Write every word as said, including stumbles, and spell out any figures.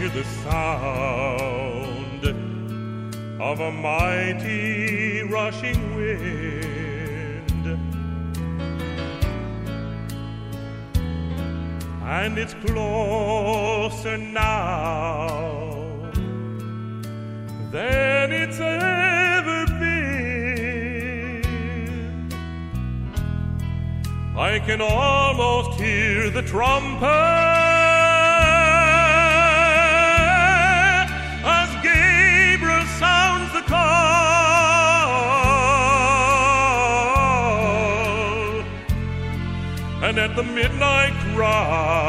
hear the sound of a mighty rushing wind, and it's closer now than it's ever been. I can almost hear the trumpet as Gabriel sounds the call, and at the midnight cry